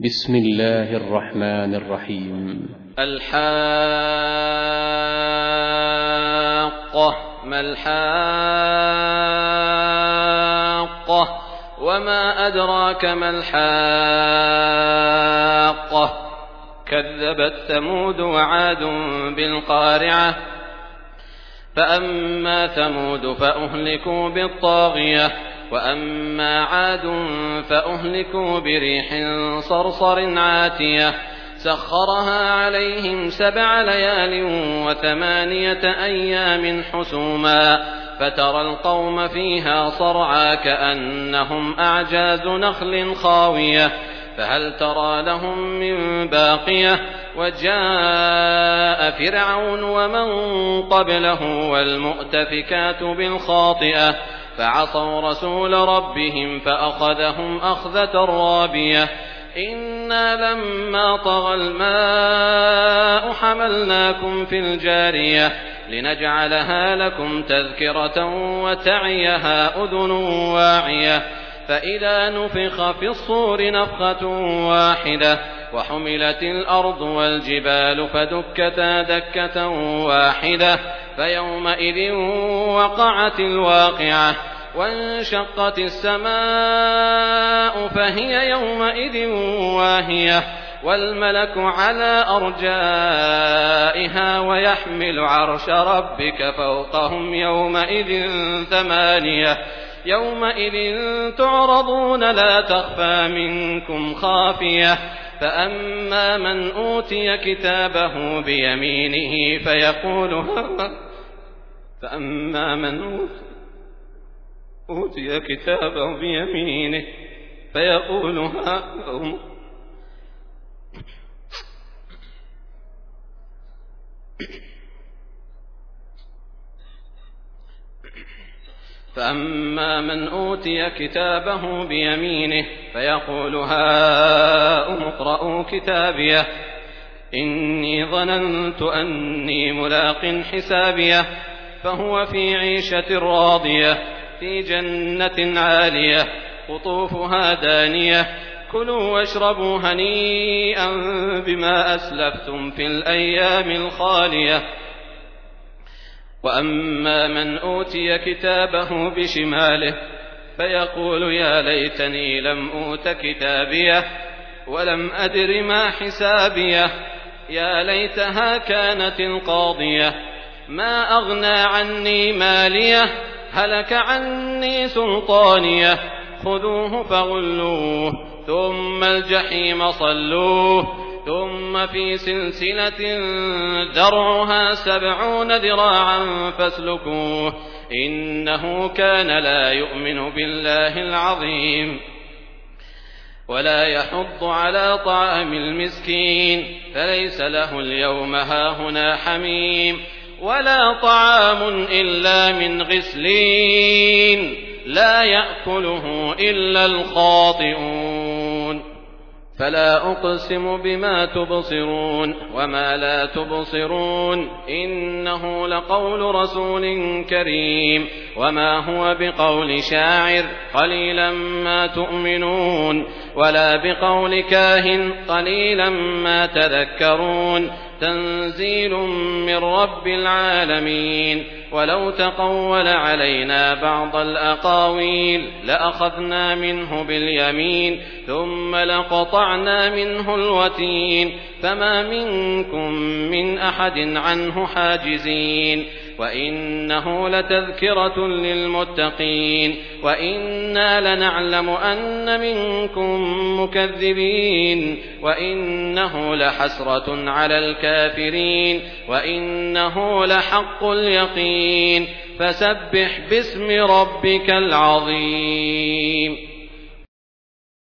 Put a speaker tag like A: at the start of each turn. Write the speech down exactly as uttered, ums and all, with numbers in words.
A: بسم الله الرحمن الرحيم.
B: الحاقة. ما الحاقة وما أدراك ما الحاقة. كذبت ثمود وعاد بالقارعة. فأما ثمود فأهلكوا بالطاغية وأما عاد فأهلكوا بريح صرصر عاتية سخرها عليهم سبع ليال وثمانية أيام حسوما فترى القوم فيها صرعى كأنهم أعجاز نخل خاوية فهل ترى لهم من باقية. وجاء فرعون ومن قبله والمؤتفكات بالخاطئة فعصوا رسول ربهم فأخذهم أخذة رابية. إنا لما طغى الماء حملناكم في الجارية لنجعلها لكم تذكرة وتعيها أذن واعية. فإذا نفخ في الصور نفخة واحدة وحملت الأرض والجبال فدكتا دكة واحدة فيومئذ وقعت الواقعة وانشقت السماء فهي يومئذ واهية والملك على أرجائها ويحمل عرش ربك فوقهم يومئذ ثمانية. يومئذ تعرضون لا تخفى منكم خافية. فأما من أوتي كتابه بيمينه فيقول فأما من أوتي كتابه بيمينه فيقول هاؤم فأما من أوتي كتابه بيمينه فيقول هاؤم اقرءوا كتابيه إني ظننت أني ملاق حسابيه. فهو في عيشة راضية في جنة عالية قطوفها دانية كلوا واشربوا هنيئا بما أسلفتم في الأيام الخالية. وأما من أوتي كتابه بشماله فيقول يا ليتني لم أوت كتابيه ولم أدر ما حسابيه. يا ليتها كانت القاضية ما أغنى عني ماليه هلك عني سلطانيه. خذوه فغلوه ثم الجحيم صلوه ثم في سلسلة ذرعها سبعون ذراعا فاسلكوه إنه كان لا يؤمن بالله العظيم ولا يحض على طعام المسكين فليس له اليوم هاهنا حميم ولا طعام إلا من غسلين لا يأكله إلا الخاطئون. فلا أقسم بما تبصرون وما لا تبصرون إنه لقول رسول كريم وما هو بقول شاعر قليلا ما تؤمنون ولا بقول كاهن قليلا ما تذكرون. تنزيل من رب العالمين. ولو تقول علينا بعض الأقاويل لأخذنا منه باليمين ثم لقطعنا منه الوتين فما منكم من أحد عنه حاجزين. وإنه لتذكرة للمتقين وإنا لنعلم أن منكم مكذبين وإنه لحسرة على الكافرين وإنه لحق اليقين. فسبح باسم ربك العظيم.